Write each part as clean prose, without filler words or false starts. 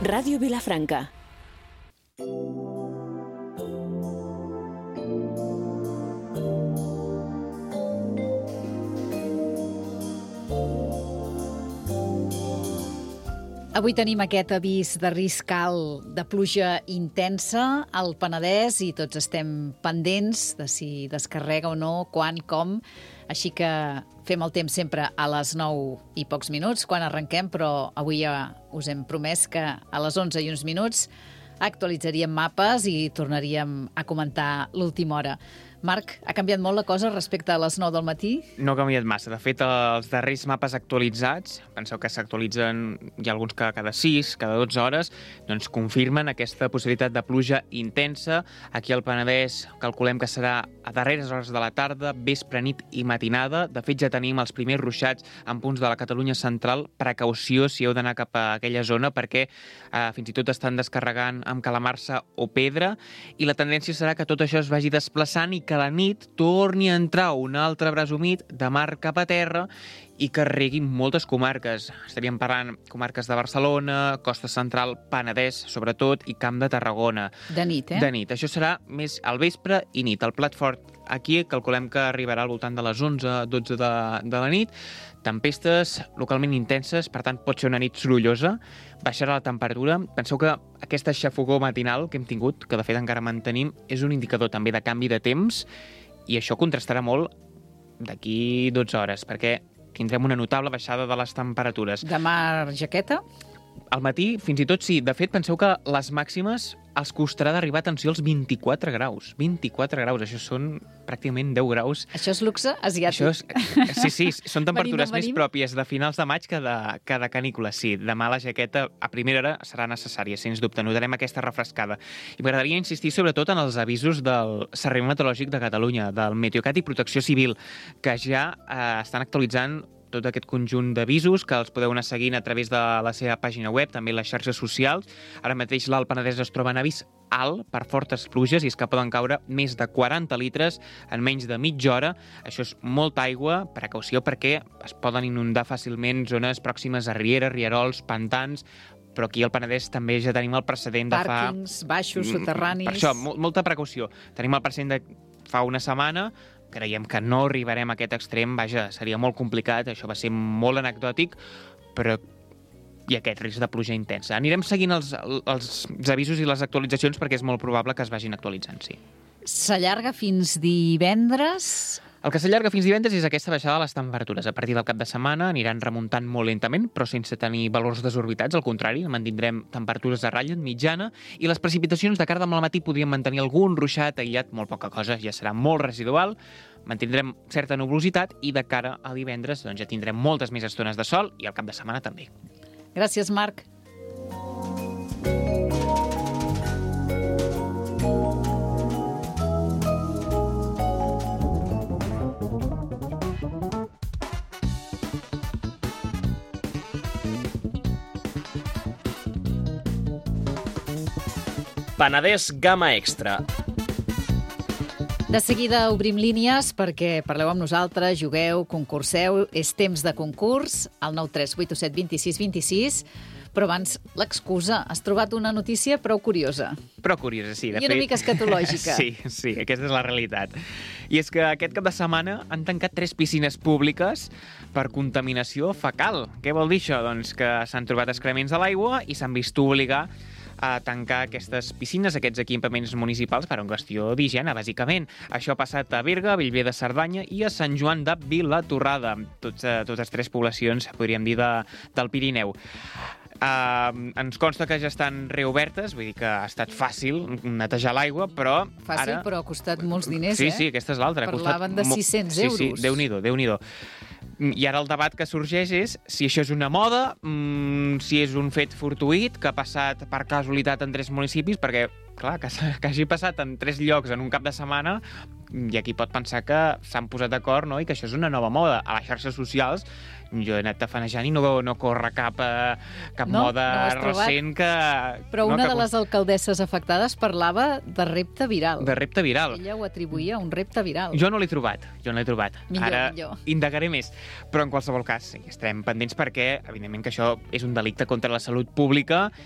Ràdio Vilafranca. Avui tenim aquest avís de risc alt de pluja intensa al Penedès i tots estem pendents de si descarrega o no, quan, com. Així que fem el temps sempre a les 9 i pocs minuts quan arrenquem, però avui ja us hem promès que a les 11 i uns minuts actualitzaríem mapes i tornaríem a comentar l'última hora. Marc, ha canviat molt la cosa respecte a les 9 del matí? No ha canviat massa. De fet, els darrers mapes actualitzats, penseu que s'actualitzen, hi ha alguns que cada 6, cada 12 hores, doncs confirmen aquesta possibilitat de pluja intensa. Aquí al Penedès calculem que serà a darreres hores de la tarda, vespre, nit i matinada. De fet, ja tenim els primers ruixats en punts de la Catalunya central. Precaució si heu d'anar cap a aquella zona, perquè fins i tot estan descarregant amb calamarsa o pedra, i la tendència serà que tot això es vagi desplaçant i que a la nit torni a entrar un altre braç humit de mar cap a terra i que regui moltes comarques. Estaríem parlant comarques de Barcelona, Costa Central, Penedès, sobretot, i Camp de Tarragona. De nit, eh? De nit. Això serà més al vespre i nit. El plat fort aquí calculem que arribarà al voltant de les 11-12 de la nit. Tempestes localment intenses, per tant pot ser una nit sorollosa, baixarà la temperatura. Penseu que aquesta xafogor matinal que hem tingut, que de fet encara mantenim, és un indicador també de canvi de temps, i això contrastarà molt d'aquí 12 hores, perquè tindrem una notable baixada de les temperatures. Demà jaqueta? Al matí, fins i tot sí. De fet, penseu que les màximes els costarà d'arribar, atenció, als 24 graus. 24 graus, això són pràcticament 10 graus. Això és luxe asiàtic. Sí, són temperatures més pròpies de finals de maig que de canícula. Sí, demà la jaqueta a primera hora serà necessària, sens dubte. Notarem aquesta refrescada. I m'agradaria insistir sobretot en els avisos del Servei Meteorològic de Catalunya, del Meteocat i Protecció Civil, que ja estan actualitzant tot aquest conjunt d'avisos, que els podeu anar seguint a través de la seva pàgina web, també les xarxes socials. Ara mateix l'Alt Penedès es troba en avís alt per fortes pluges, i és que poden caure més de 40 litres en menys de mitja hora. Això és molta aigua, precaució, perquè es poden inundar fàcilment zones pròximes a rieres, rierols, pantans, però aquí al Penedès també ja tenim el precedent de fa... Pàrquings, baixos, soterranis... Per això, molta precaució. Tenim el precedent de fa una setmana. Creiem que no arribarem a aquest extrem, vaja, seria molt complicat, això va ser molt anecdòtic, però hi ha aquest risc de pluja intensa. Anirem seguint els avisos i les actualitzacions perquè és molt probable que es vagin actualitzant, sí. S'allarga fins divendres? El que s'allarga fins divendres és aquesta baixada de les temperatures. A partir del cap de setmana aniran remuntant molt lentament, però sense tenir valors desorbitats. Al contrari, mantindrem temperatures de ratlla mitjana, i les precipitacions de cara demà al matí podrien mantenir algun ruixat aïllat, molt poca cosa, ja serà molt residual. Mantindrem certa nuvolositat, i de cara a divendres doncs, ja tindrem moltes més estones de sol, i al cap de setmana també. Gràcies, Marc. Penedès Gamma Extra. De seguida obrim línies perquè parleu amb nosaltres, jugueu, concurseu. És temps de concurs, al 93827 26 26. Però abans, l'excusa. Has trobat una notícia prou curiosa. Prou curiosa, sí. I una mica escatològica. Sí, aquesta és la realitat. I és que aquest cap de setmana han tancat 3 piscines públiques per contaminació fecal. Què vol dir això? Doncs que s'han trobat excrements a l'aigua i s'han vist obligar a tancar aquestes piscines, aquests equipaments municipals, per una qüestió d'higiene, bàsicament. Això ha passat a Berga, a Bellver de Cerdanya i a Sant Joan de Vilatorrada, totes 3 poblacions, podríem dir, del Pirineu. Ens consta que ja estan reobertes, vull dir que ha estat fàcil netejar l'aigua, però... Fàcil, però ha costat molts diners, Sí, aquesta és l'altra. Parlaven de 600 euros. Sí, Déu-n'hi-do. I ara el debat que sorgeix és si això és una moda, si és un fet fortuït que ha passat per casualitat en 3 municipis, perquè, clar, que hagi passat en 3 llocs en un cap de setmana, i aquí pot pensar que s'han posat d'acord, no?, i que això és una nova moda. A les xarxes socials jo he anat tafanejant i no corre cap moda recent que... Però una de les alcaldesses afectades parlava de repte viral. De repte viral. Ella ho atribuïa a un repte viral. Jo no l'he trobat. Millor. Indagaré més. Però en qualsevol cas, sí, estarem pendents perquè, evidentment, que això és un delicte contra la salut pública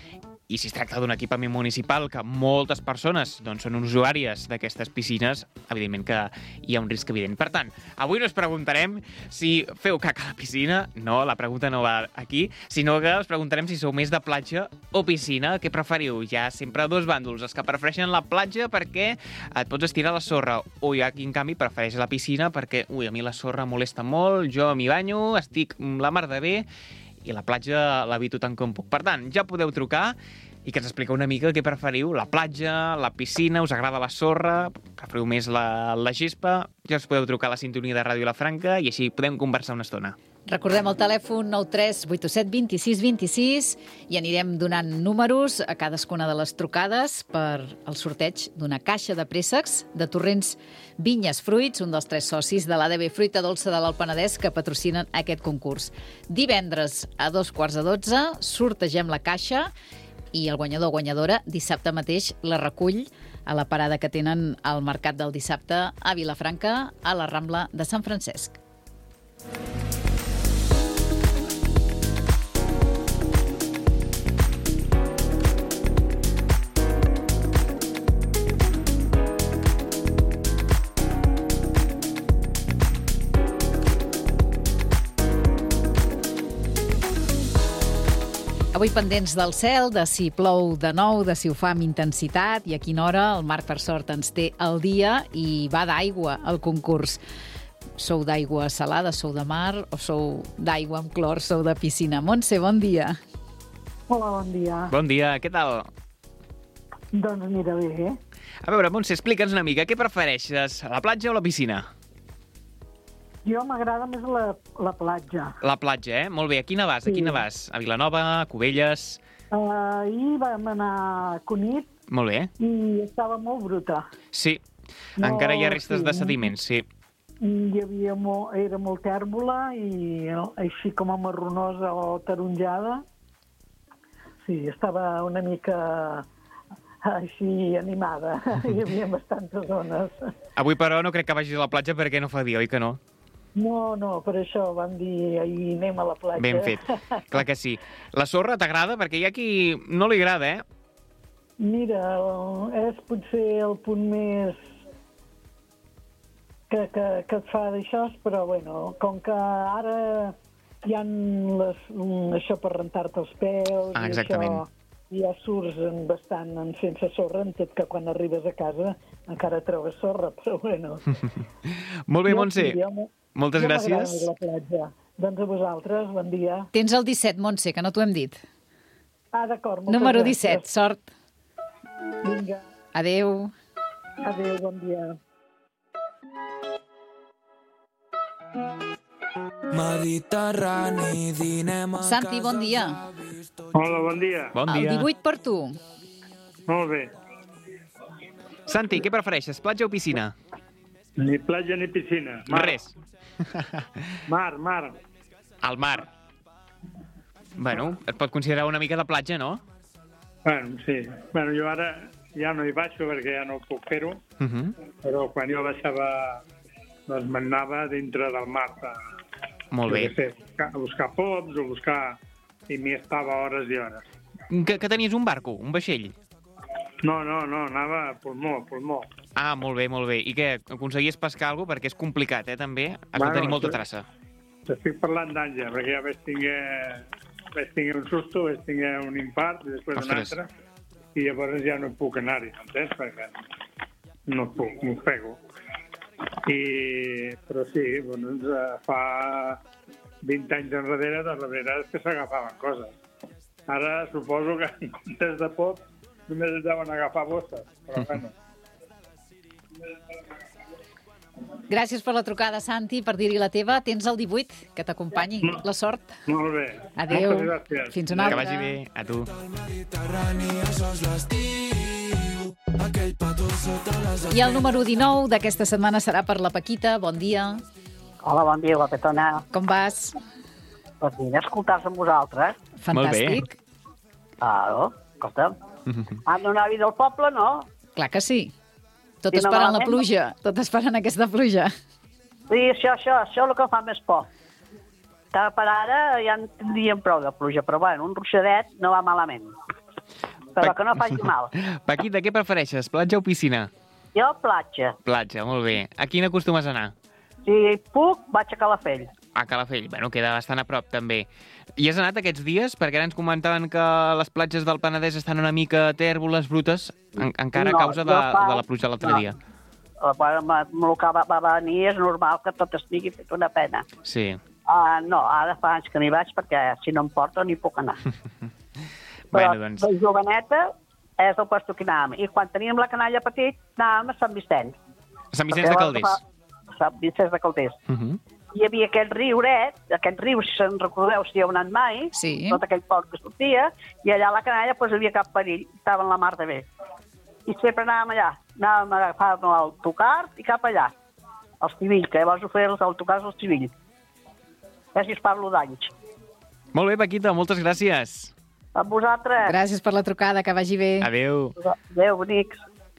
I si es tracta d'un equipament municipal que moltes persones doncs, són usuàries d'aquestes piscines, evidentment que hi ha un risc evident. Per tant, avui no us preguntarem si feu caca a la piscina, no, la pregunta no va aquí, sinó que us preguntarem si sou més de platja o piscina. Què preferiu? Hi ha sempre dos bàndols, els que prefereixen la platja perquè et pots estirar a la sorra, o hi ha qui, en canvi, prefereix la piscina perquè, a mi la sorra molesta molt, jo m'hi banyo, estic la mar de bé, i la platja l'evito tant com puc. Per tant, ja podeu trucar i que ens expliqueu una mica què preferiu, la platja, la piscina, us agrada la sorra, preferiu més la gespa, ja us podeu trucar a la sintonia de Ràdio La Franca i així podem conversar una estona. Recordem el telèfon 93 87 26 26 i anirem donant números a cadascuna de les trucades per al sorteig d'una caixa de préssecs de Torrents Vinyes Fruits, un dels 3 socis de l'ADB Fruita Dolça de l'Alt Penedès que patrocinen aquest concurs. Divendres a 2:15 sortegem la caixa i el guanyador o guanyadora dissabte mateix la recull a la parada que tenen al Mercat del Dissabte a Vilafranca, a la Rambla de Sant Francesc. Avui pendents del cel, de si plou de nou, de si ho fa amb intensitat i a quina hora. El Marc, per sort, ens té al dia i va d'aigua al concurs. Sou d'aigua salada, sou de mar o sou d'aigua amb clor, sou de piscina? Montse, bon dia. Hola, bon dia. Bon dia, què tal? Doncs mira, bé. A veure, Montse, explica'ns una mica, què prefereixes, la platja o la piscina? Jo m'agrada més la platja. La platja, Molt bé. A quina vas? Sí. A quina vas? A Vilanova, a Cubelles? Ahir vam anar a Cunit Molt bé. i estava molt bruta. Sí, No, encara hi ha restes sí. de sediments, sí. Hi havia era molt tèrbola i així com a marronosa o taronjada. Sí, estava una mica així animada. Hi havia bastantes zones. Avui, però, no crec que vagis a la platja perquè no fa dia, oi que no? No, per això vam dir ahir anem a la platja. Ben fet, clar que sí. La sorra t'agrada? Perquè hi ha qui no li agrada, Mira, és potser el punt més que et fa d'això, però bueno, com que ara hi ha això per rentar-te els peus, exactament. I ja surts bastant sense sorra, en tot que quan arribes a casa encara trobes sorra, però bueno. Molt bé, Montse. Moltes jo gràcies. m'agrada la platja. Doncs a vosaltres, bon dia. Tens el 17, Montse, que no t'ho hem dit. D'acord, moltes Número gràcies. 17, sort. Vinga, Adéu. adéu, bon dia. Mediterrani, dinem a Santi, bon dia. Hola, bon dia. Bon El dia. 18 per tu. Molt bé. Santi, què prefereixes, platja o piscina? Ni platja ni piscina. Res. Mar. Al mar. Bueno, et pot considerar una mica de platja, no? Bueno, sí. Bueno, jo ara ja no hi baixo perquè ja no puc fer-ho, però quan jo baixava doncs m'anava dintre del mar Molt bé. a buscar pops o buscar... i m'hi estava hores i hores. Que tenies un barco, un vaixell? No, anava a pulmó. Ah, molt bé, molt bé. I què, aconseguies pescar alguna cosa? Perquè és complicat, també? Has de tenir molta traça. T'estic parlant d'Àngel, perquè ja vaig tinguer un susto, vaig tinguer un infart, i després un altre, i llavors ja no puc anar-hi, entens? Perquè no puc, m'ofego. Però sí, doncs, fa 20 anys enrere, doncs la veritat és que s'agafaven coses. Ara suposo que en comptes de pop només es deuen agafar bosses, però bueno. Gràcies per la trucada, Santi, per dir-hi la teva. Tens el 18, que t'acompanyi. La sort. Molt bé. Adéu. Moltes gràcies. Fins una Que altra. vagi bé. A tu. Mediterrani, això és l'estiu. Aquell petó sota les... I el número 19 d'aquesta setmana serà per la Paquita. Bon dia. Hola, bon dia, guapetona. Com vas? Doncs vinc a escoltar-se amb vosaltres. Fantàstic. Claro, escolta'm. Amb un avi del poble, no? Clar que sí. Tot I no esperant la malament. pluja. Tot esperant aquesta pluja. Sí, això és el que fa més por. Que per ara ja en tindríem prou de pluja, però bueno, un ruixadet no va malament. però que no faci mal. Paquita, què prefereixes, platja o piscina? Jo, platja. Platja, molt bé. A quina acostumes a anar? Si puc, vaig a Calafell. A Calafell, bueno, queda bastant a prop, també. I has anat aquests dies? Perquè ara ens comentaven que les platges del Penedès estan una mica tèrboles, brutes, encara a causa de la pluja l'altre dia. El que va venir és normal que tot estigui fet una pena. Sí. No, ara fa anys que n'hi vaig perquè si no em porto ni puc anar. Bueno, Però doncs... de joveneta és el lloc que anàvem. I quan teníem la canalla petit anàvem a Sant Vicenç. Sant Vicenç de Calders. Sant Vicenç de Calders. Hi havia aquest riuret, aquest riu, si se'n recordeu, si hi heu anat mai, tot aquell port que sortia, i allà a la canalla doncs, hi havia cap perill, estava en la mar de bé. I sempre anàvem allà, anàvem a agafar l'autocar i cap allà, al Civil, que llavors ho feien els autocars al Civil. Ja si us parlo d'anys. Molt bé, Paquita, moltes gràcies. A vosaltres. Gràcies per la trucada, que vagi bé. Adéu. Adéu, bonics.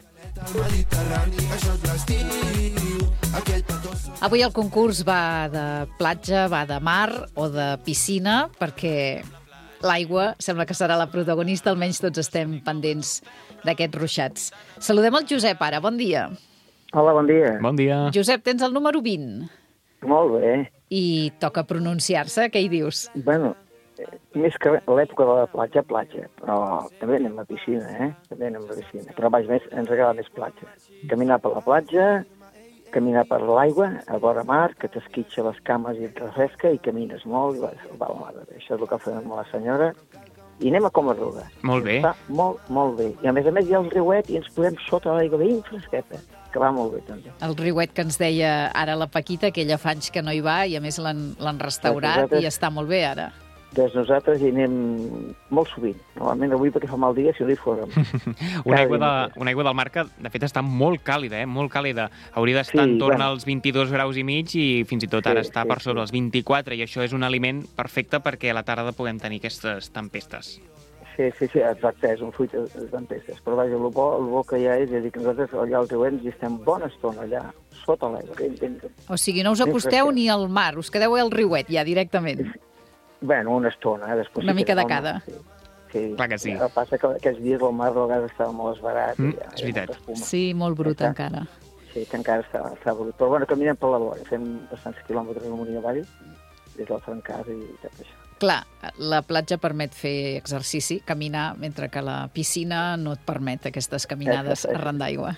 Avui el concurs va de platja, va de mar o de piscina, perquè l'aigua sembla que serà la protagonista, almenys tots estem pendents d'aquests ruixats. Saludem el Josep ara, bon dia. Hola, bon dia. Bon dia. Josep, tens el número 20. Molt bé. I toca pronunciar-se, què hi dius? Bueno, més que l'època de la platja, però també anem a piscina, També anem a piscina, però vaig més, ens agrada més platja. Caminar per la platja, caminar per l'aigua, a vora mar, que t'esquitxa les cames i et refresca i camines molt i va la mar. Això és el que fem amb la senyora. I anem a Comarruga. Molt bé. Està molt, molt bé. I a més hi ha el riuet i ens podem sota l'aigua ben fresqueta, que va molt bé també. El riuet que ens deia ara la Paquita, que ella fa anys que no hi va i a més l'han restaurat i està molt bé ara. Doncs nosaltres hi anem molt sovint. Normalment avui perquè fa mal dia si no hi fórem. Una aigua del mar que, de fet, està molt càlida, molt càlida. Hauria d'estar entorn als 22 graus i mig i fins i tot ara està per sobre els 24 i això és un aliment perfecte perquè a la tarda puguem tenir aquestes tempestes. Sí, exacte, és un fruit de tempestes. Però vaja, el bo que hi ha és que nosaltres allà al riuet hi estem bona estona allà, sota l'aigua. O sigui, no us acosteu ni al mar, us quedeu al riuet ja directament. Bueno, una estona, després... Una mica de cada. Sí. Clar que sí. El que passa que aquests dies el mar de vegades estava molt esbarat. És veritat. Sí, molt brut encara. Sí, que encara està brut. Però bueno, caminem per la vora, fem bastants quilòmetres amunt i avall, des del Francàs i tot això. Clar, la platja permet fer exercici, caminar, mentre que la piscina no et permet aquestes caminades arran d'aigua.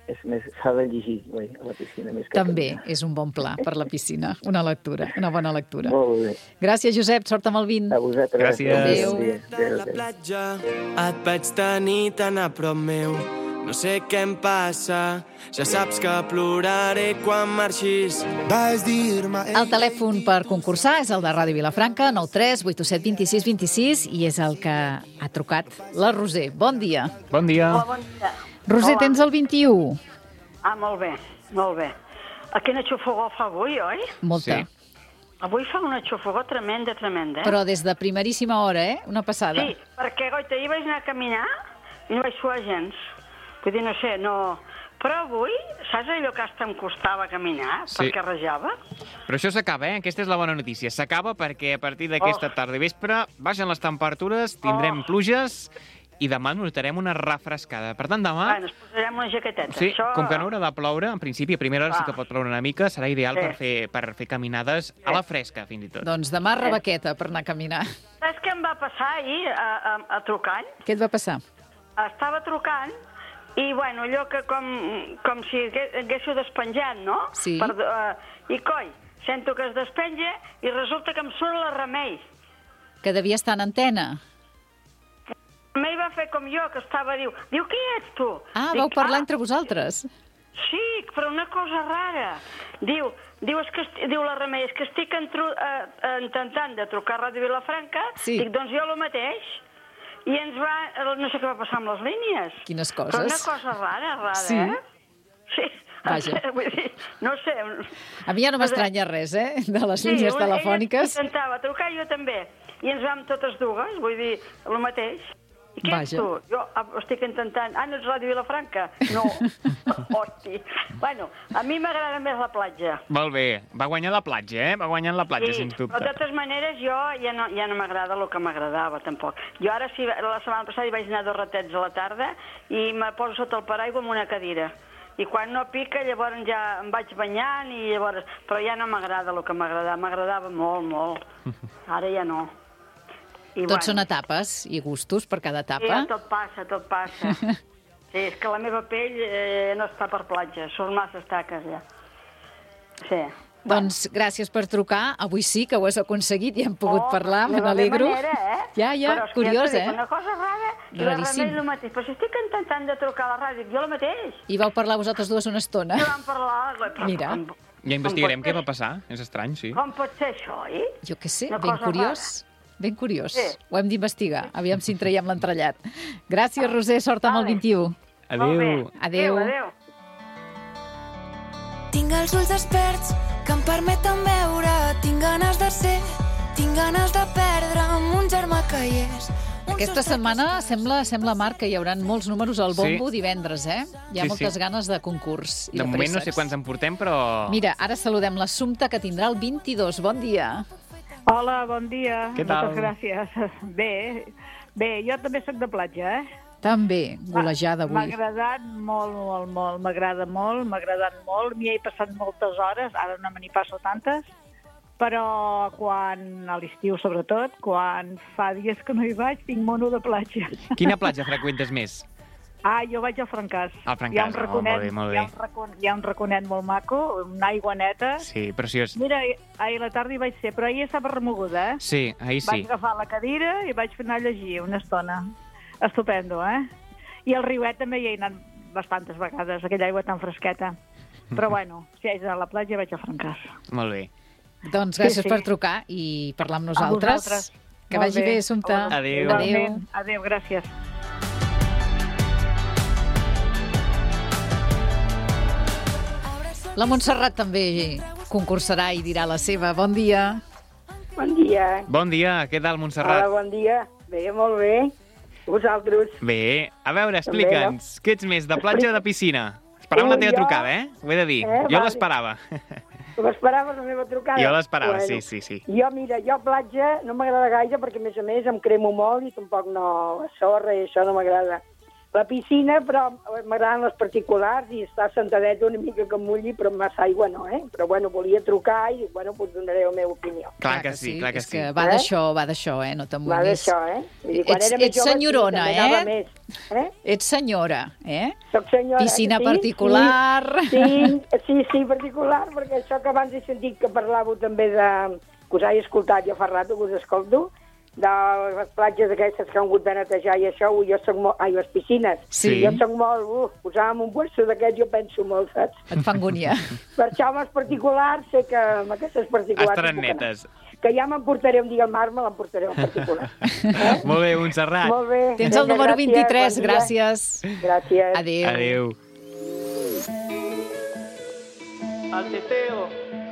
S'ha de llegir, a la piscina. Més que també és un bon pla per la piscina, una bona lectura. Molt bé. Gràcies, Josep, sort amb el 20. A vosaltres. Gràcies. Adéu. Per la platja et vaig tenir tan a prop meu. No sé què em passa, ja saps que ploraré quan marxis. Vas dir-me... El telèfon per concursar és el de Ràdio Vilafranca, 93 827 26 26, i és el que ha trucat la Roser. Bon dia. Bon dia. Hola, bon dia. Roser, tens el 21. Molt bé, molt bé. Quina xofogó fa avui, oi? Molta. Sí. Avui fa una xofogó tremenda. Però des de primeríssima hora, una passada. Sí, perquè, goita, ahir vaig anar a caminar i no vaig suar gens. Vull dir, no sé, no... Però avui, saps allò que hasta em costava caminar, perquè rejava? Però això s'acaba, Aquesta és la bona notícia. S'acaba perquè a partir d'aquesta tarda i vespre baixen les temperatures, tindrem pluges i demà notarem una refrescada. Per tant, demà... Ens posarem una jaqueteta. Sí, com que no haurà de ploure, en principi, a primera hora sí que pot ploure una mica, serà ideal per fer caminades a la fresca, fins i tot. Doncs demà rebequeta per anar a caminar. Saps què em va passar ahir a trucant? Què et va passar? Estava trucant i, bueno, allò que com si haguéssiu despenjat, no? Sí. I, coi, sento que es despenja i resulta que em surt la Remei. Que devia estar en antena. Remei va fer com jo, que estava, diu, qui ets tu? Vau parlar entre vosaltres. Sí, però una cosa rara. Diu la Remei, és que estic intentant de trucar a Ràdio Vilafranca. Sí. Dic, doncs jo el mateix. I ens va... No sé què va passar amb les línies. Quines coses. Però una cosa rara, sí. Sí. Vaja. Vull dir, no sé. A mi ja no m'estranya res, de les línies telefòniques. Ella intentava trucar, jo també. I ens vam totes dues, vull dir, el mateix. I què ets tu? Jo estic intentant... Ah, no ets Ràdio Vilafranca? No. Hosti. Bueno, a mi m'agrada més la platja. Molt bé. Va guanyar la platja, Va guanyant la platja, sens dubte. Però de totes maneres, jo ja no m'agrada el que m'agradava, tampoc. Jo ara, la setmana passada, hi vaig anar 2 ratets a la tarda i me poso sota el paraigua amb una cadira. I quan no pica, llavors ja em vaig banyant i llavors... Però ja no m'agrada el que m'agradava. M'agradava molt, molt. Ara ja no. Tots són etapes i gustos per cada etapa. Sí, tot passa. Sí, és que la meva pell no està per platja, són massa taques ja. Sí. Doncs gràcies per trucar, avui sí que ho has aconseguit i hem pogut parlar, me n'alegro. Ja, curiós, Una cosa rara, raríssim. El mateix, però si estic intentant de trucar a la ràdio, jo la mateix. I vau parlar vosaltres dues una estona. I vam parlar... Mira. Ja investigarem què va passar, és estrany, sí. Com pot ser això, Jo què sé, ben curiós. Ben curiós. Sí. Ho hem d'investigar. Aviam si en traiem l'entrellat. Gràcies, Roser. Sort amb el 21. Adéu. Adéu. Tinc els ulls desperts que em permeten veure. Tinc ganes de ser, tinc ganes de perdre'm un germà que hi és. Aquesta setmana sembla, Marc, que hi haurà molts números al bombo divendres, Hi ha moltes ganes de concurs i de préssecs. De moment no sé quants en portem, però... Mira, ara saludem l'Assumpta, que tindrà el 22. Bon dia. Hola, bon dia. Què tal? Moltes gràcies. Bé, jo també soc de platja, També, golejada avui. M'ha agradat molt. M'agrada molt, m'ha agradat molt. M'hi he passat moltes hores, ara no me n'hi passo tantes, però a l'estiu sobretot, quan fa dies que no hi vaig, tinc mono de platja. Quina platja freqüentes més? Jo vaig al Francàs. Al Francàs, molt bé. Hi ha un raconet molt maco, una aigua neta. Sí, preciós. Mira, ahir a la tarda hi vaig ser, però ahir estava remoguda, Sí, ahir sí. Vaig agafar la cadira i vaig anar a llegir una estona. Estupendo, I al riuet també hi he anat bastantes vegades, aquella aigua tan fresqueta. Però bueno, si haig d'anar a la platja vaig al Francàs. Molt bé. Doncs gràcies per trucar i parlar amb nosaltres. Que vagi bé, Assumpta. Adéu. Adéu, gràcies. La Montserrat també concursarà i dirà la seva. Bon dia. Bon dia. Bon dia, què tal, Montserrat? Hola, bon dia. Bé, molt bé. Vosaltres? Bé. A veure, explica'ns, què ets més, de platja o de piscina? Esperava la teva trucada, Ho he de dir. Jo l'esperava. L'esperaves, la meva trucada? Jo l'esperava, sí. Jo platja no m'agrada gaire perquè, a més, em cremo molt i tampoc no... La sorra i això no m'agrada. La piscina, però m'agraden les particulars i estar sentadeta una mica que em mulli, però massa aigua no, Però, volia trucar i, doncs donaré la meva opinió. Clar que sí. És que va d'això, No te'n vulguis. Va d'això, Ets senyorona, Ets senyora, Soc senyora. Piscina particular. Sí, particular, perquè això que abans he sentit que parlàveu també de... que us he escoltat ja fa rato, que us escolto, de les platges aquestes que han hagut de netejar i això, jo soc molt... les piscines. Sí. Jo soc molt... posàvem un puesto d'aquests, jo penso molt, saps? Et fa angúnia. Per això amb els particulars, sé que amb aquestes particulars... Estaran netes. Que ja m'emportaré un dia al mar, me l'emportaré al particular. Molt bé, Montserrat. Molt bé. Tens el número 23, gràcies. Gràcies. Adéu. Al teteo.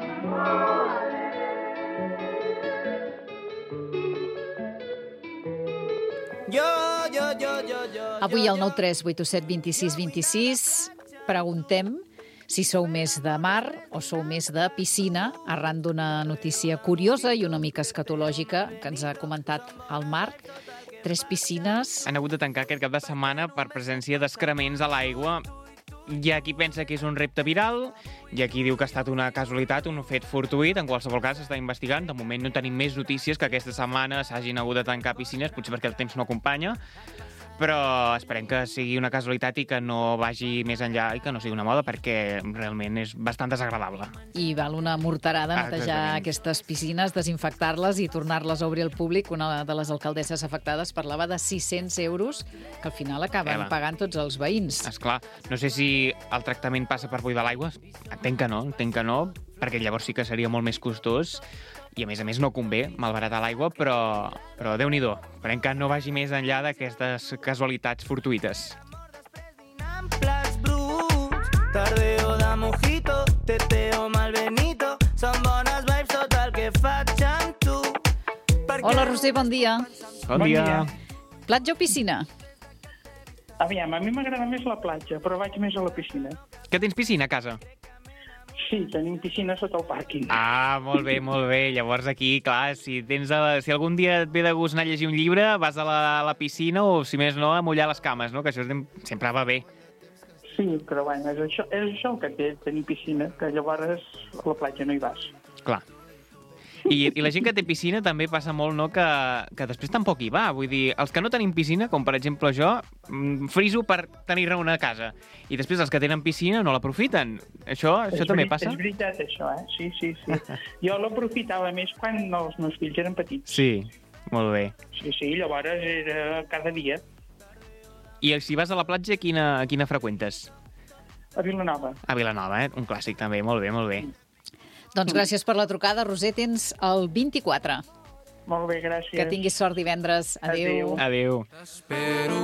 Avui al 93827 26 26 preguntem si sou més de mar o sou més de piscina, arran d'una notícia curiosa i una mica escatològica que ens ha comentat el Marc. 3 piscines... Han hagut de tancar aquest cap de setmana per presència d'excrements a l'aigua. Hi ha qui pensa que és un repte viral, hi ha qui diu que ha estat una casualitat, un fet fortuït. En qualsevol cas s'està investigant. De moment no tenim més notícies que aquesta setmana s'hagin hagut de tancar piscines, potser perquè el temps no acompanya, però esperem que sigui una casualitat i que no vagi més enllà i que no sigui una moda, perquè realment és bastant desagradable. I val una morterada netejar aquestes piscines, desinfectar-les i tornar-les a obrir al públic. Una de les alcaldesses afectades parlava de 600 euros que al final acaben pagant tots els veïns. Esclar, no sé si el tractament passa per buidar l'aigua. Entenc que no, perquè llavors sí que seria molt més costós i a més no convé malbaratar l'aigua, però Déu-n'hi-do. Esperem que no vagi més enllà d'aquestes casualitats fortuïtes. Tardeo de mojito, teteo malbenito, són bones vibes tot el que faig amb tu. Hola, Roser, bon dia. Bon dia. Platja o piscina? Aviam, a mi m'agrada més la platja, però vaig més a la piscina. Que tens piscina a casa? Sí, tenim piscina sota el pàrquing. Ah, molt bé, molt bé. Llavors aquí, clar, si algun dia et ve de gust anar a llegir un llibre, vas a la piscina o, si més no, a mullar les cames, no? Que això sempre va bé. Sí, però bueno, és això el que té tenir piscina, que llavors a la platja no hi vas. Clar. I la gent que té piscina també passa molt, no?, que després tampoc hi va. Vull dir, els que no tenim piscina, com per exemple jo, friso per tenir-ne una a casa. I després els que tenen piscina no l'aprofiten. Això també passa? És veritat, això, eh? Sí. Jo l'aprofitava més quan els meus fills eren petits. Sí, molt bé. Sí, llavors era cada dia. I si vas a la platja, quina freqüentes? A Vilanova. A Vilanova, un clàssic també. Molt bé, molt bé. Doncs gràcies per la trucada, Roser. Tens el 24. Molt bé, gràcies. Que tinguis sort divendres. Adéu. Adéu. T'espero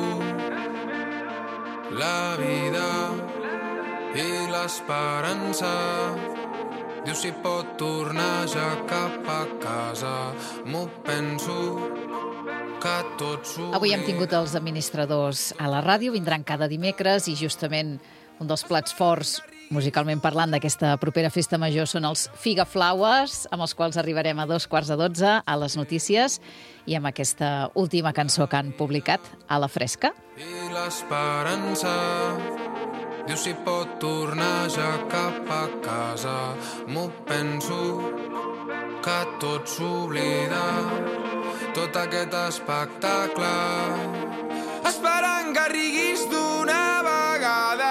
la vida i l'esperança. Diu si pot tornar ja cap a casa. M'ho penso que tot s'ho... Avui hem tingut els administradors a la ràdio. Vindran cada dimecres i justament un dels plats forts, musicalment parlant, d'aquesta propera festa major són els Figaflaues, amb els quals arribarem a 11:45 a les notícies i amb aquesta última cançó que han publicat, A la fresca. I l'esperança, diu si pot tornar ja cap a casa. M'ho penso que tot s'oblida, tot aquest espectacle, esperant que riguis d'una vegada.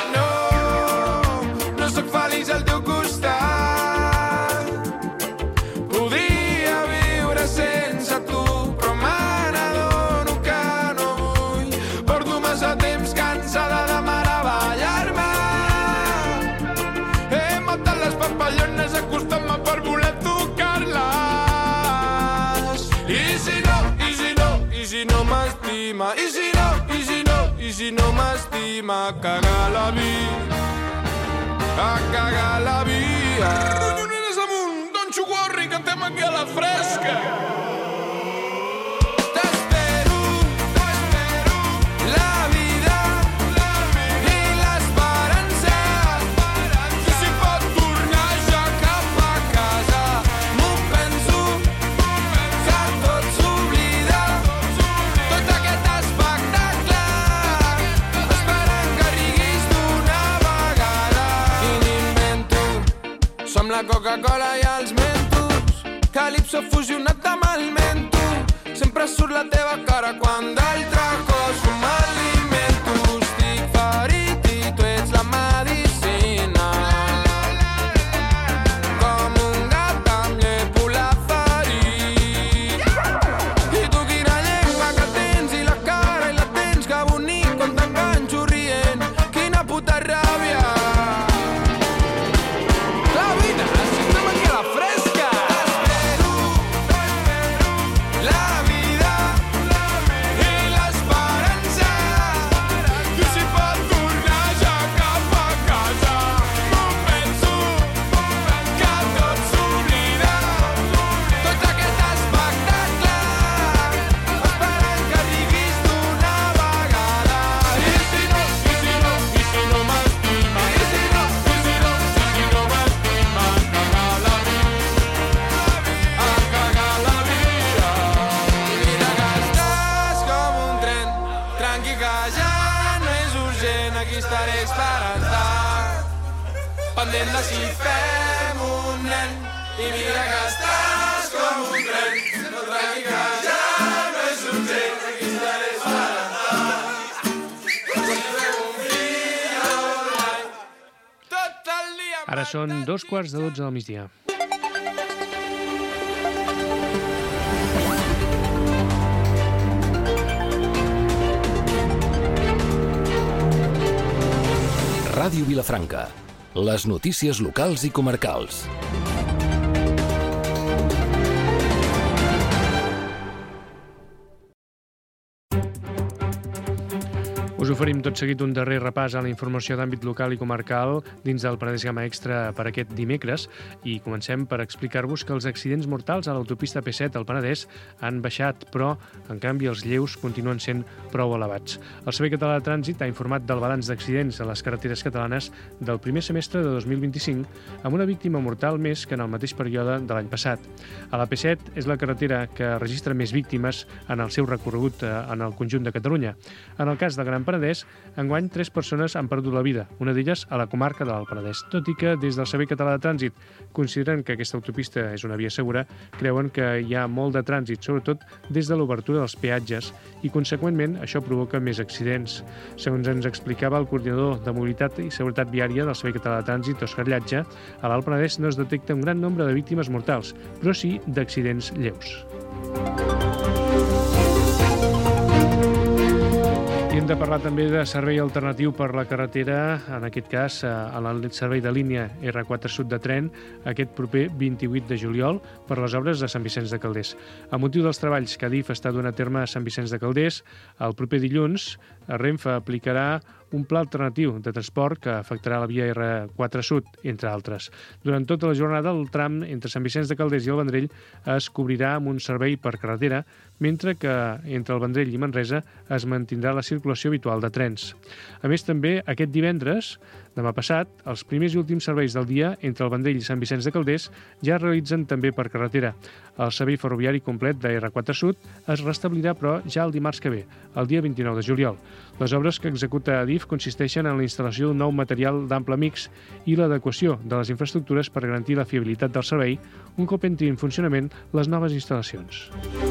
No sóc feliç al teu costat, podria viure sense tu, però me n'adono que no vull. Porto massa temps cansada de meravellar-me, he matat les papallones acostant-me per voler tocar-les. I si no m'estima, i si no m'estima, cagar la vida, a cagar la via. Ronyonines amunt, Don Xuguarri, cantem aquí a la fresca. T'espero, la vida i l'esperança. I si pot tornar ja cap a casa. M'ho penso que tot s'oblida, tot aquest espectacle, esperant que riguis d'una vegada. Som la Coca-Cola i els Mentos, Calypso fusionat amb el mento. Sempre surt la teva cara quan d'altre cos m'alimento. Estic ferit i tu ets la medicina, com un gat amb llepo la ferit. I tu quina llengua que tens i la cara i la tens, que bonic quan t'enganxo rient, quina puta ràbia. Pendent de si fem un nen i mira que estàs com un tren. No tranqui que ja no és urgent, aquí estaré esperant. Si fem un fill all night, tot el dia... Ara són 2:45 del migdia. Ràdio Vilafranca. Les notícies locals i comarcals. Us oferim tot seguit un darrer repàs a la informació d'àmbit local i comarcal dins del Penedès Gamma Extra per aquest dimecres i comencem per explicar-vos que els accidents mortals a l'autopista P7 al Penedès han baixat, però, en canvi, els lleus continuen sent prou elevats. El Servei Català de Trànsit ha informat del balanç d'accidents a les carreteres catalanes del primer semestre de 2025 amb una víctima mortal més que en el mateix període de l'any passat. A la P7 és la carretera que registra més víctimes en el seu recorregut en el conjunt de Catalunya. En el cas del Gran Penedès, enguany 3 persones han perdut la vida, una d'elles a la comarca del Penedès. Tot i que des del Servei Català de Trànsit consideren que aquesta autopista és una via segura, creuen que hi ha molt de trànsit, sobretot des de l'obertura dels peatges, i conseqüentment això provoca més accidents. Segons ens explicava el coordinador de Mobilitat i Seguretat Viària del Servei Català de Trànsit, Òscar Llatge, a l'Alt Penedès no es detecta un gran nombre de víctimes mortals, però sí d'accidents lleus. I hem de parlar també de servei alternatiu per la carretera, en aquest cas en el servei de línia R4 Sud de tren, aquest proper 28 de juliol per les obres de Sant Vicenç de Calders. A motiu dels treballs que Adif està donant a terme a Sant Vicenç de Calders, el proper dilluns Renfe aplicarà un pla alternatiu de transport que afectarà la via R4 Sud, entre altres. Durant tota la jornada, el tram entre Sant Vicenç de Calders i el Vendrell es cobrirà amb un servei per carretera, mentre que entre el Vendrell i Manresa es mantindrà la circulació habitual de trens. A més, també, aquest divendres, demà passat, els primers i últims serveis del dia entre el Vendrell i Sant Vicenç de Calders ja es realitzen també per carretera. El servei ferroviari complet de R4 Sud es restablirà, però, ja el dimarts que ve, el dia 29 de juliol. Les obres que executa Adif consisteixen en la instal·lació d'un nou material d'ample mix i l'adequació de les infraestructures per garantir la fiabilitat del servei un cop entri en funcionament les noves instal·lacions.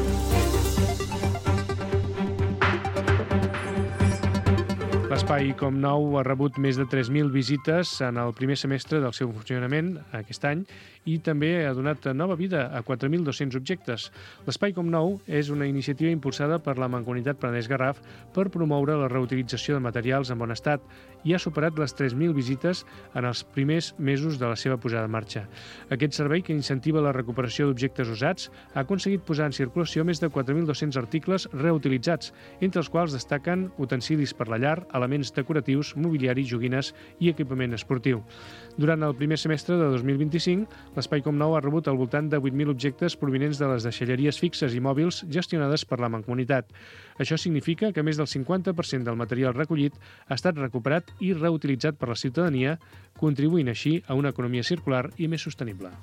L'espai Com Nou ha rebut més de 3.000 visites en el primer semestre del seu funcionament aquest any i també ha donat nova vida a 4.200 objectes. L'Espai Com Nou és una iniciativa impulsada per la Mancomunitat Penedès-Garraf per promoure la reutilització de materials en bon estat i ha superat les 3.000 visites en els primers mesos de la seva posada en marxa. Aquest servei, que incentiva la recuperació d'objectes usats, ha aconseguit posar en circulació més de 4.200 articles reutilitzats, entre els quals destaquen utensilis per la llar, elements decoratius, mobiliari, joguines i equipament esportiu. Durant el primer semestre de 2025, l'Espai Com Nou ha rebut al voltant de 8.000 objectes provinents de les deixalleries fixes i mòbils gestionades per la Mancomunitat. Això significa que més del 50% del material recollit ha estat recuperat i reutilitzat per la ciutadania, contribuint així a una economia circular i més sostenible.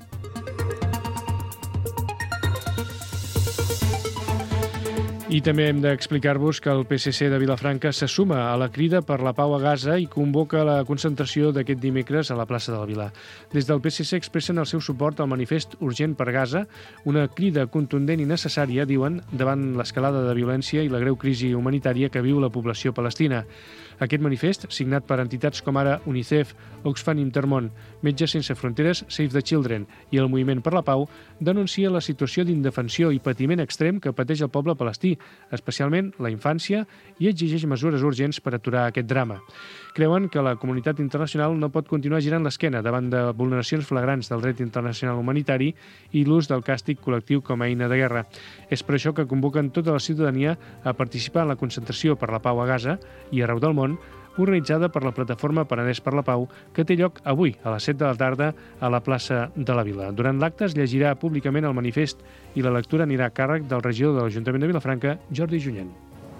I també hem d'explicar-vos que el PSC de Vilafranca se suma a la crida per la pau a Gaza i convoca la concentració d'aquest dimecres a la plaça de la Vila. Des del PSC expressen el seu suport al manifest urgent per Gaza, una crida contundent i necessària, diuen, davant l'escalada de violència i la greu crisi humanitària que viu la població palestina. Aquest manifest, signat per entitats com ara UNICEF, Oxfam Intermón, Metges Sense Fronteres, Save the Children i el Moviment per la Pau, denuncia la situació d'indefensió i patiment extrem que pateix el poble palestí, especialment la infància, i exigeix mesures urgents per aturar aquest drama. Creuen que la comunitat internacional no pot continuar girant l'esquena davant de vulneracions flagrants del dret internacional humanitari i l'ús del càstig col·lectiu com a eina de guerra. És per això que convoquen tota la ciutadania a participar en la concentració per la pau a Gaza i arreu del món, organitzada per la plataforma Penedès per la Pau, que té lloc avui, a les 7 de la tarda, a la plaça de la Vila. Durant l'acte es llegirà públicament el manifest i la lectura anirà a càrrec del regidor de l'Ajuntament de Vilafranca, Jordi Junyent.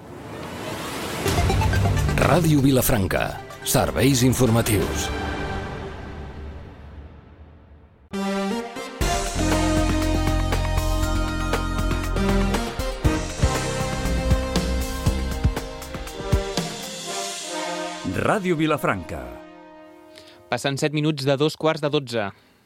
Ràdio Vilafranca. Serveis informatius. Ràdio Vilafranca. Passen 7 minuts de 2:15.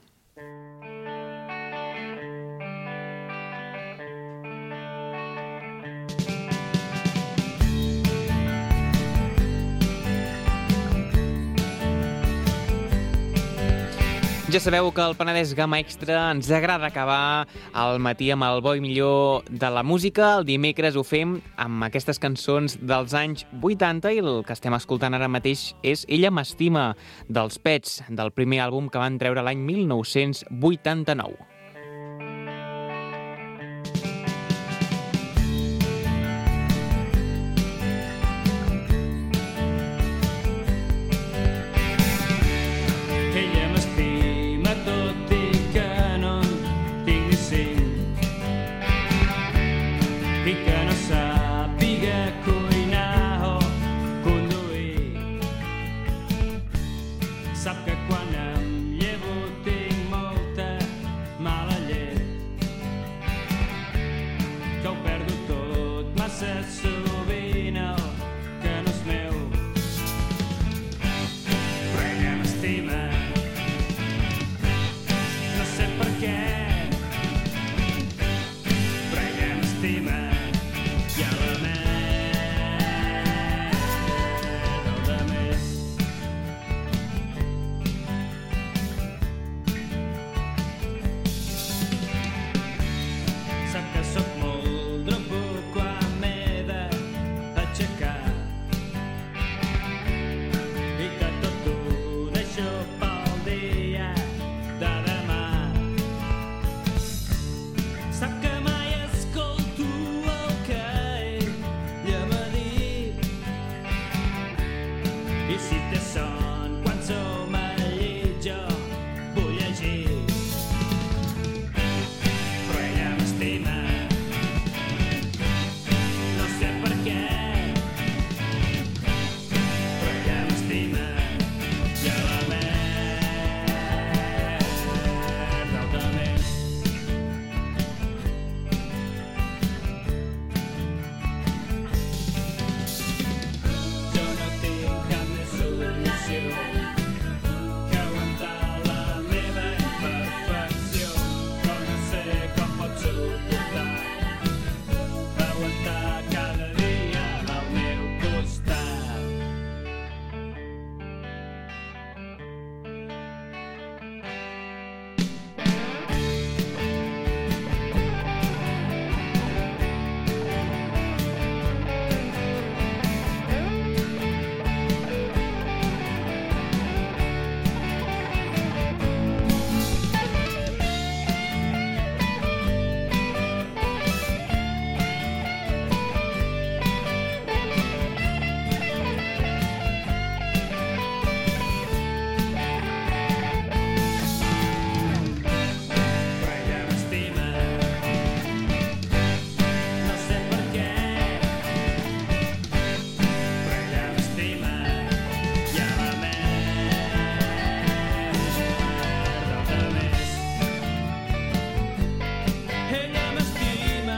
Ja sabeu que al Penedès Gamma Extra ens agrada acabar el matí amb el bo i millor de la música. El dimecres ho fem amb aquestes cançons dels anys 80 i el que estem escoltant ara mateix és Ella m'estima, dels Pets, del primer àlbum que van treure l'any 1989. i que no sàpiga cuinar o conduir. Sap que quan em llevo tinc molta mala llet, que ho perdo tot massa sovint, el que no és meu. Però ella m'estima, no sé per què, però ella m'estima. I a la merda de més. Sap que sóc molt dropo quan m'he d'aixecar i que tot ho deixo pel dia de demà. Sap que mai escolto el que ella m'ha dit, i si té son quan som al llit jo vull llegir. Però ella m'estima, no sé per què, però ella m'estima. I a la merda de més. Jo no tinc cap més solució que aguantar la meva imperfecció, però no sé com pot suportar aguantar cada dia al meu costat. Però ella m'estima, no sé per què, però ella m'estima. I a la merda de més. Ella m'estima,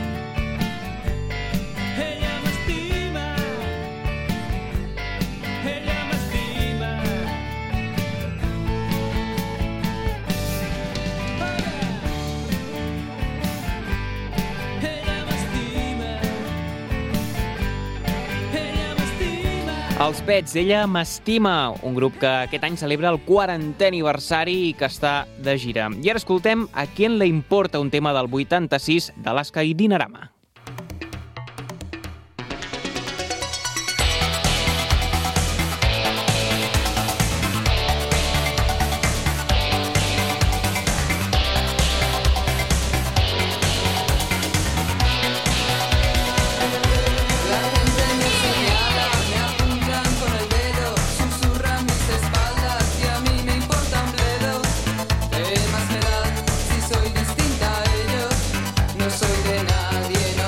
ella m'estima, ella m'estima. Ella m'estima, ella m'estima. Els Pets, Ella m'estima, un grup que aquest any celebra el 40è aniversari i que està de gira. I ara escoltem A quién le importa, un tema del 86 d'Alaska i Dinarama. La gente me señala, me apuntan con el dedo, susurran mis espaldas y a mí me importa un bledo. ¿Qué más me da si soy distinta a ellos? No soy de nadie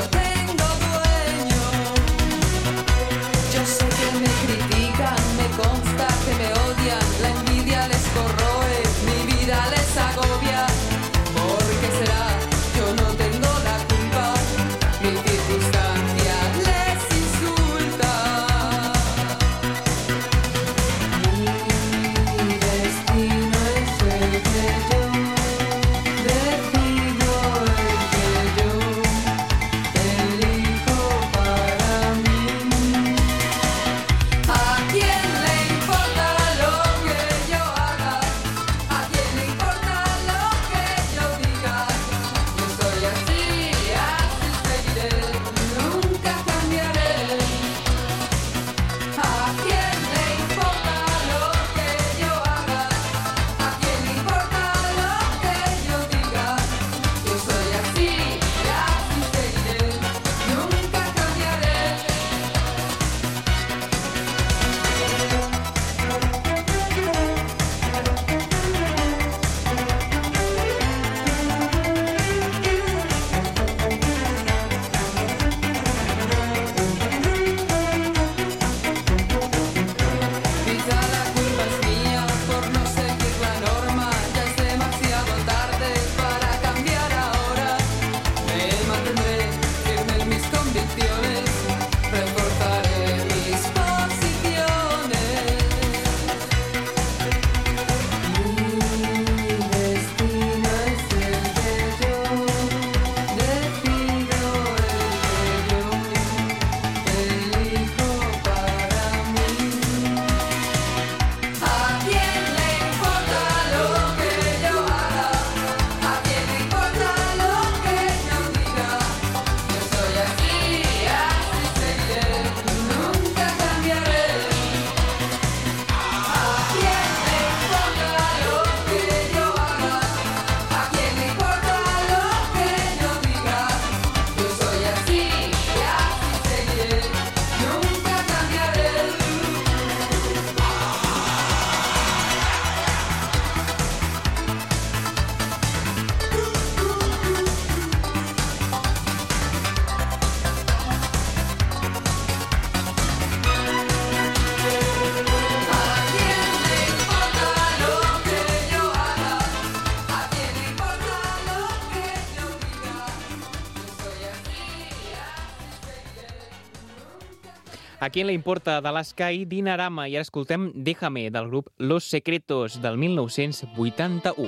A qui le importa de l'Sky, Dinarama, i ara escoltem Déjame, del grup Los Secretos, del 1981.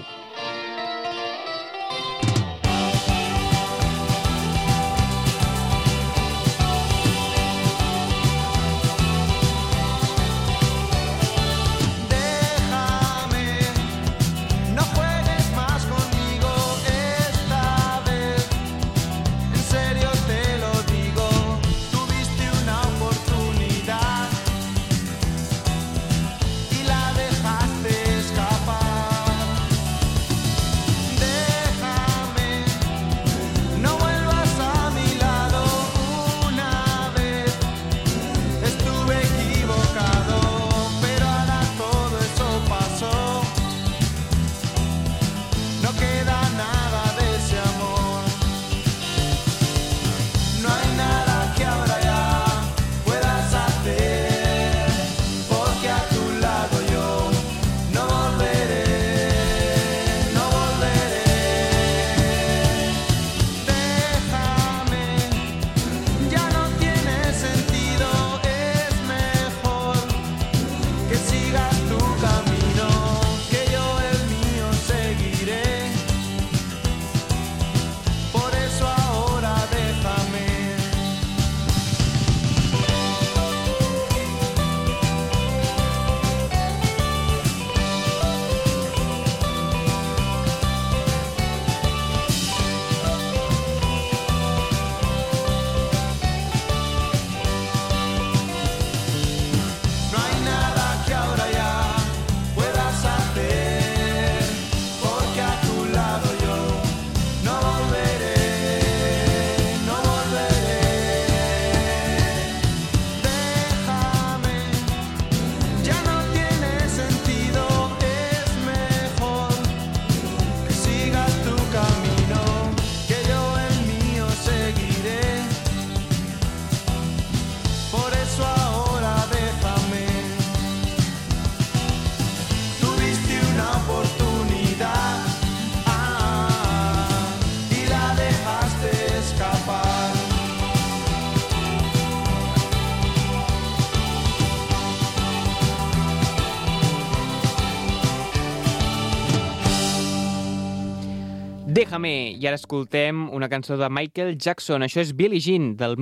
Déjame, i ara escoltem una cançó de Michael Jackson. Això és Billie Jean, del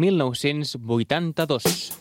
1982.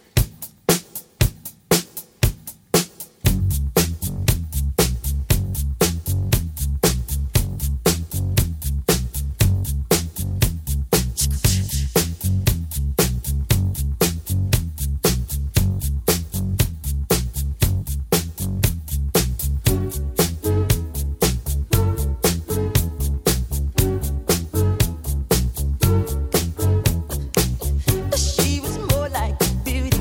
She was more like a beauty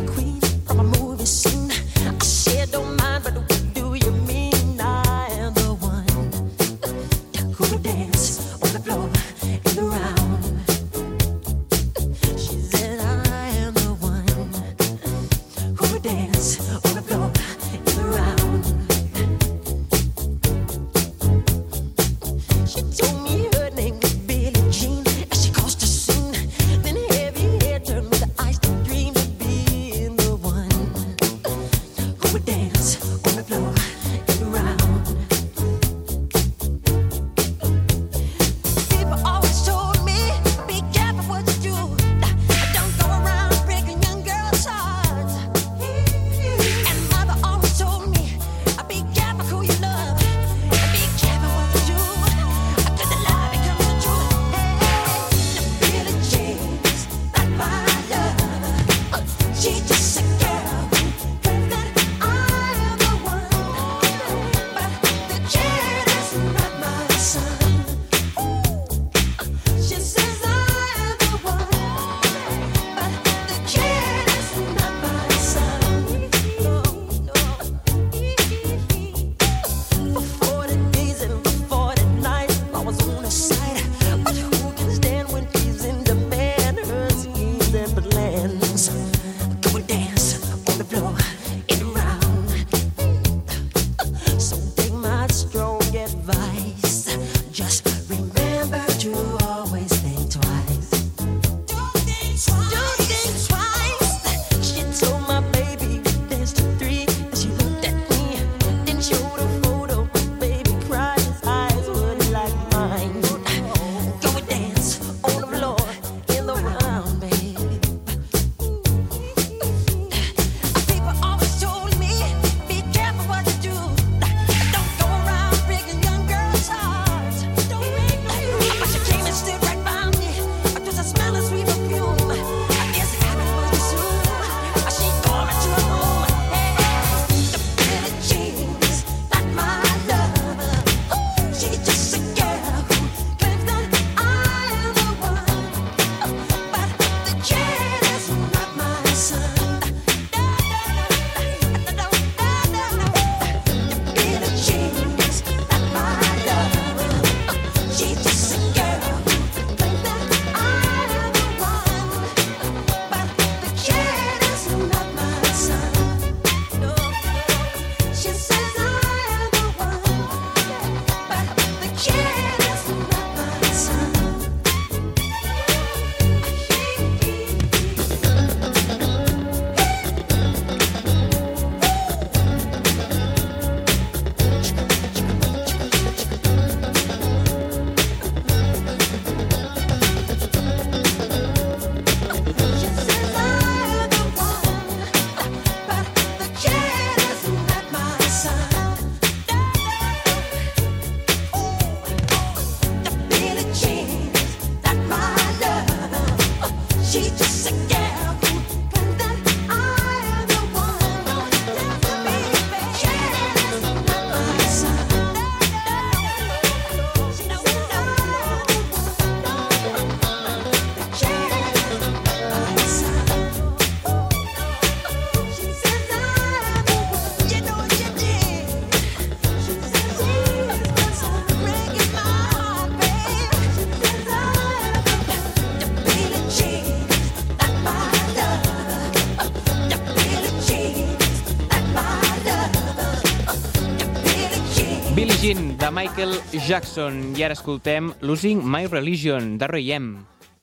Imagine, de Michael Jackson. I ara escoltem Losing My Religion, de R.E.M.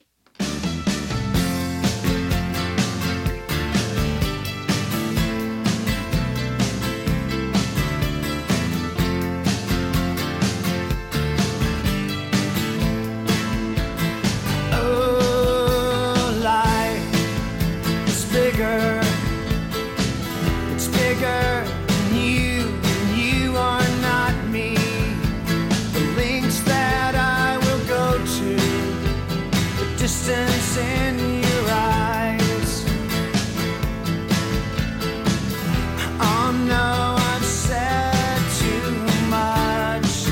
Distance in your eyes. Oh no, I've said too much.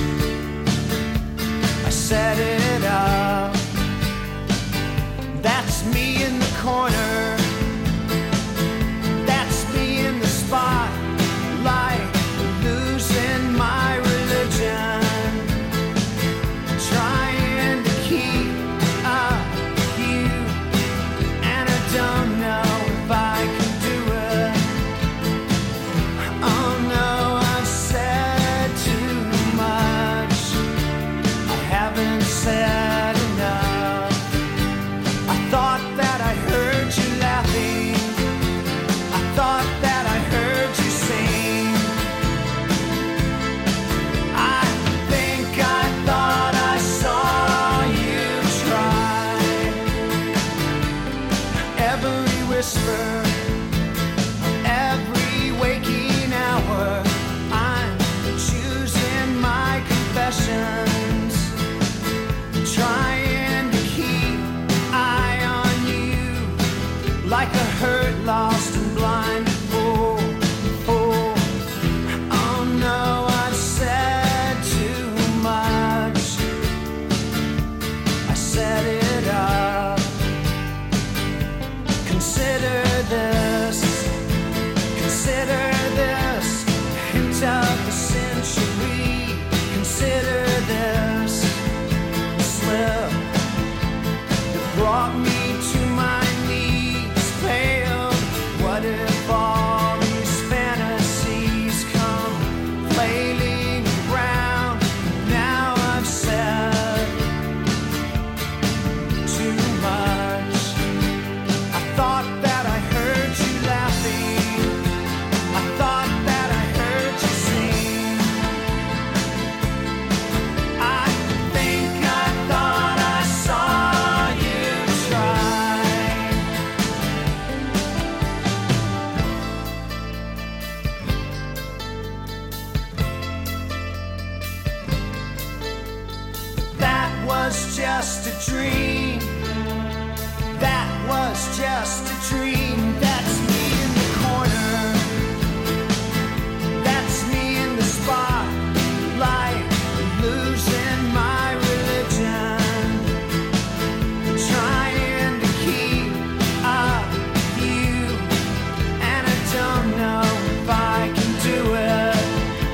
I set it up. That's me in the corner. That's me in the spotlight, losing my religion. Trying to keep up. Don't know if I can do it. Oh no, I've said too much. I haven't said enough. I thought that I heard you laughing. I thought that I heard you sing. I think I thought I saw you try. Every whisper, every waking hour, I'm choosing my confessions, trying to keep eye on you, like a hurt, lost and blind. Oh, oh, oh no, I've said too much. I set it up. Consider this, hint of the century. Consider this slip that brought me to my knees, pale. What if all these fantasies come flailing around? Now I've said too much. Thought that I heard you laughing. I thought that I heard you sing. I think I thought I saw you try. That was just a dream. That was just a dream. That's me in the corner. That's me in the spotlight, losing my religion. Trying to keep up with you, and I don't know if I can do it.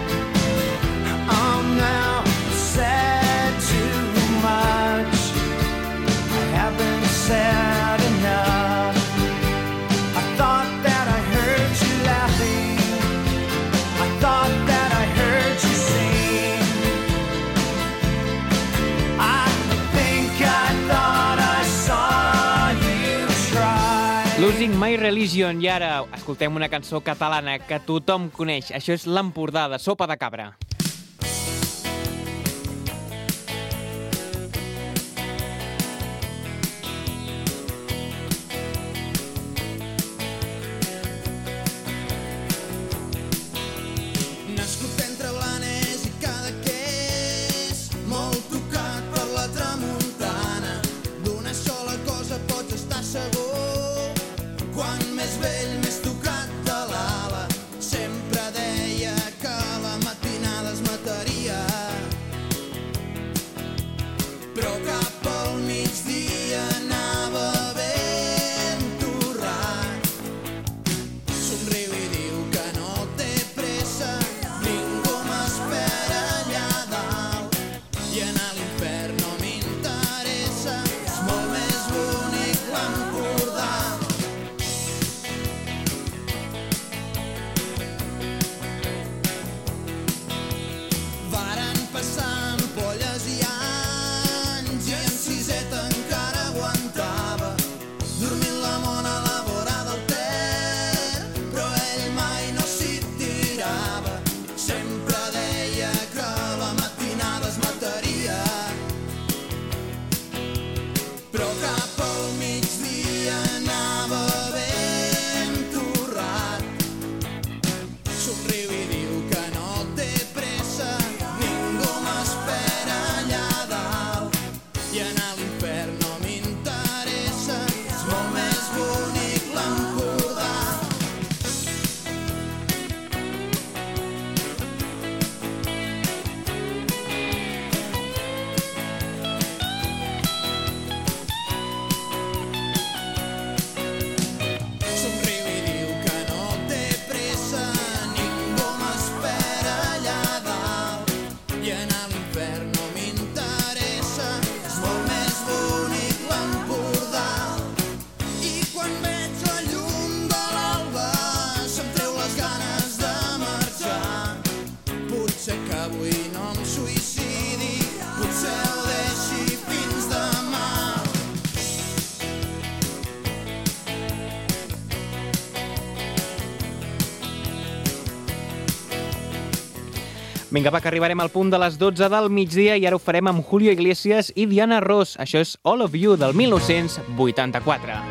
Oh no, I said too much. I haven't said enough. I thought that I heard you laughing. I thought that I heard you sing. I think I thought I saw you try. Losing My Religion. I ara escoltem una cançó catalana que tothom coneix. Això és l'Empordà, de Sopa de Cabra. Nascut entre Blanes i Cadaqués, molt tocat per la tramuntana. D'una sola cosa pots estar segur, quan més vell, més tocat de l'ala. Sempre deia que la matinada Vinga, va, que arribarem al punt de les 12 del migdia i ara ho farem amb Julio Iglesias i Diana Ross. Això és All of You del 1984.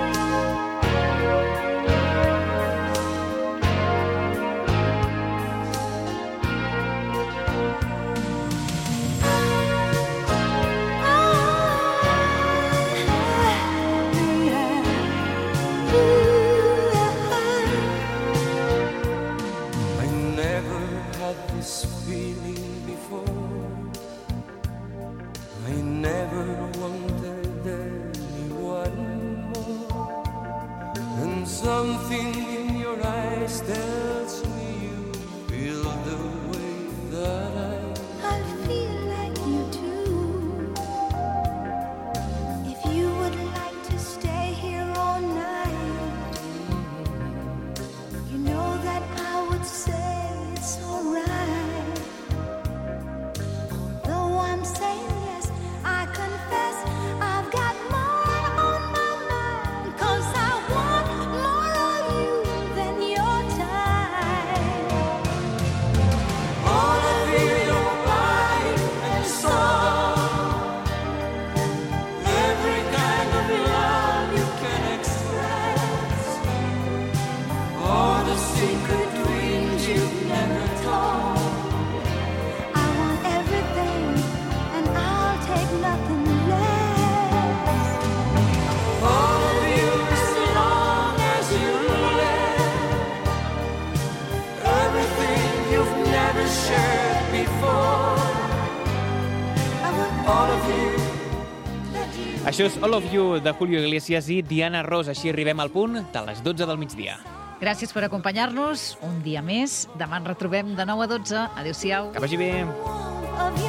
Something in your eyes tells me you feel the way that I feel like you too. If you would like to stay here all night, you know that I would say it's alright. Although I'm saying yes, I confess I've got more on my mind, 'cause I want more of you than your time. all of you, your body and soul, every kind of love you can express, all the secret dreams you've never told. I want everything, and I'll take nothing less. All of you, as long as you live, everything you've never shared before. I want All of you. Això és All of You de Julio Iglesias i Diana Ross. Així arribem al punt de les 12 del migdia. Gràcies per acompanyar-nos un dia més. Demà ens retrobem de 9 a 12. Adéu-siau. Que vagi bé. of you.